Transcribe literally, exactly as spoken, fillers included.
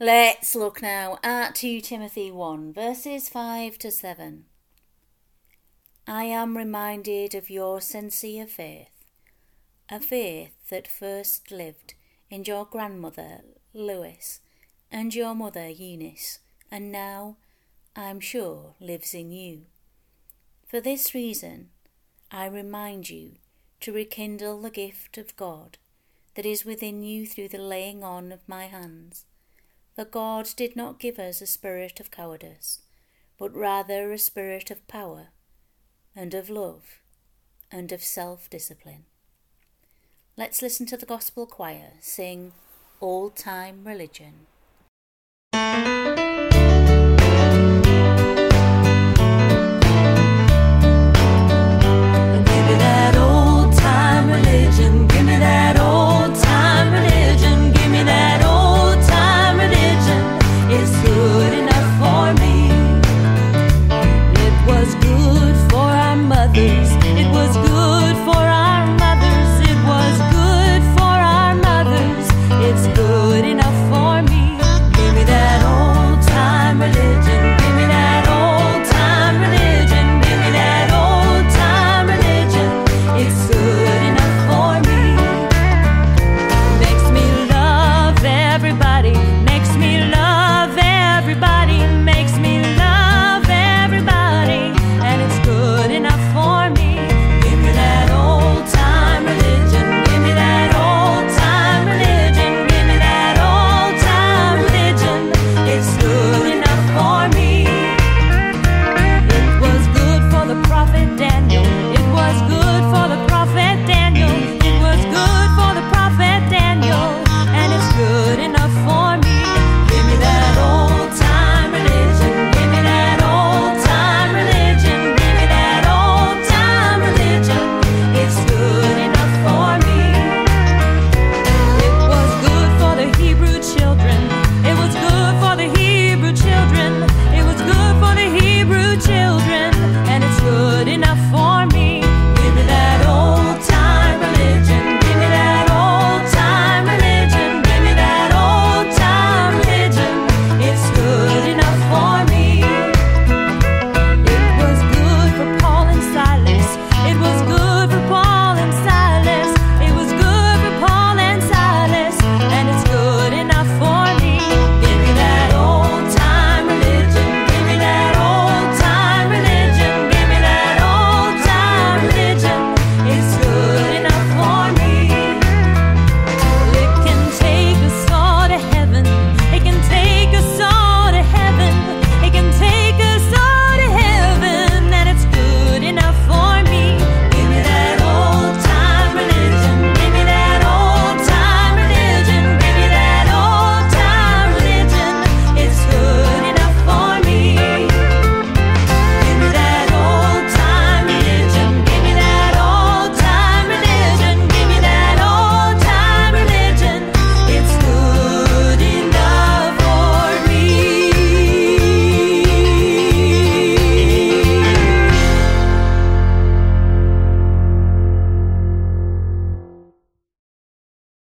Let's look now at Second Timothy one, verses five to seven. I am reminded of your sincere faith, a faith that first lived in your grandmother Lois and your mother Eunice, and now, I'm sure, lives in you. For this reason, I remind you to rekindle the gift of God that is within you through the laying on of my hands. For God did not give us a spirit of cowardice, but rather a spirit of power, and of love, and of self-discipline. Let's listen to the gospel choir sing Old Time Religion.